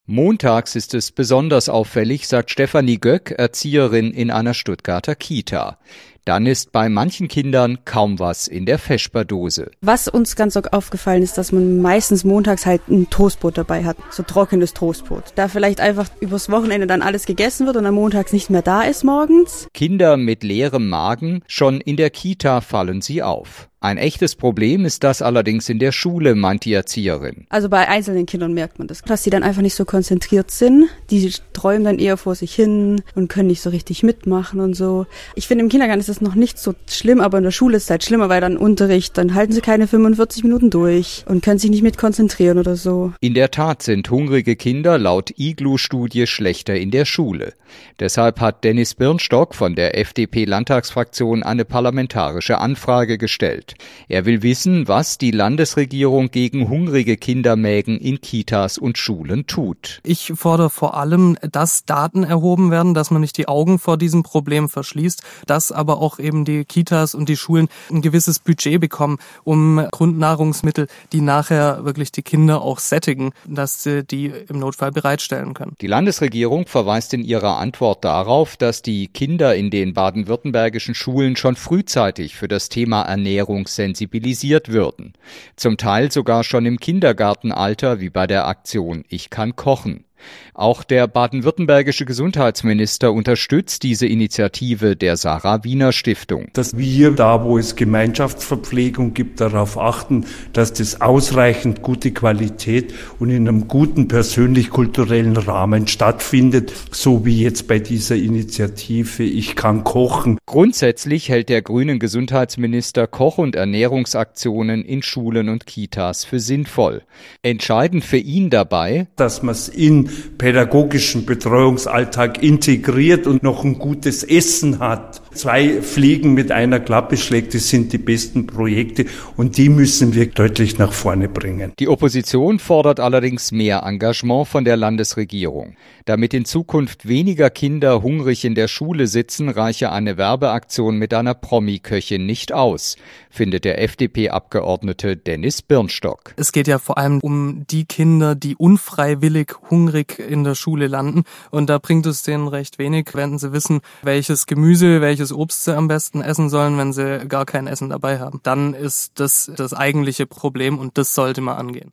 Montags ist es besonders auffällig, sagt Stefanie Göck, Erzieherin in einer Stuttgarter Kita. Dann ist bei manchen Kindern kaum was in der Vesper-Dose. Was uns ganz aufgefallen ist, dass man meistens montags halt ein Toastbrot dabei hat, so trockenes Toastbrot. Da vielleicht einfach übers Wochenende dann alles gegessen wird und dann montags nicht mehr da ist morgens. Kinder mit leerem Magen, schon in der Kita fallen sie auf. Ein echtes Problem ist das allerdings in der Schule, meint die Erzieherin. Also bei einzelnen Kindern merkt man das, dass sie dann einfach nicht so konzentriert sind. Die träumen dann eher vor sich hin und können nicht so richtig mitmachen und so. Ich finde, im Kindergarten ist das noch nicht so schlimm, aber in der Schule ist es halt schlimmer, weil dann Unterricht, dann halten sie keine 45 Minuten durch und können sich nicht mit konzentrieren oder so. In der Tat sind hungrige Kinder laut Iglu-Studie schlechter in der Schule. Deshalb hat Dennis Birnstock von der FDP-Landtagsfraktion eine parlamentarische Anfrage gestellt. Er will wissen, was die Landesregierung gegen hungrige Kindermägen in Kitas und Schulen tut. Ich fordere vor allem, dass Daten erhoben werden, dass man nicht die Augen vor diesem Problem verschließt, dass aber auch eben die Kitas und die Schulen ein gewisses Budget bekommen, um Grundnahrungsmittel, die nachher wirklich die Kinder auch sättigen, dass sie die im Notfall bereitstellen können. Die Landesregierung verweist in ihrer Antwort darauf, dass die Kinder in den baden-württembergischen Schulen schon frühzeitig für das Thema Ernährung sensibilisiert würden. Zum Teil sogar schon im Kindergartenalter, wie bei der Aktion Ich kann kochen. Auch der baden-württembergische Gesundheitsminister unterstützt diese Initiative der Sarah-Wiener-Stiftung. Dass wir da, wo es Gemeinschaftsverpflegung gibt, darauf achten, dass das ausreichend gute Qualität und in einem guten persönlich-kulturellen Rahmen stattfindet, so wie jetzt bei dieser Initiative Ich kann kochen. Grundsätzlich hält der grünen Gesundheitsminister Koch- und Ernährungsaktionen in Schulen und Kitas für sinnvoll. Entscheidend für ihn dabei, dass man es in pädagogischen Betreuungsalltag integriert und noch ein gutes Essen hat. 2 Fliegen mit einer Klappe schlägt, das sind die besten Projekte und die müssen wir deutlich nach vorne bringen. Die Opposition fordert allerdings mehr Engagement von der Landesregierung. Damit in Zukunft weniger Kinder hungrig in der Schule sitzen, reiche eine Werbeaktion mit einer Promi-Köchin nicht aus, findet der FDP-Abgeordnete Dennis Birnstock. Es geht ja vor allem um die Kinder, die unfreiwillig hungrig in der Schule landen und da bringt es denen recht wenig, wenn sie wissen, welches Gemüse, welches Obst sie am besten essen sollen, wenn sie gar kein Essen dabei haben. Dann ist das eigentliche Problem und das sollte man angehen.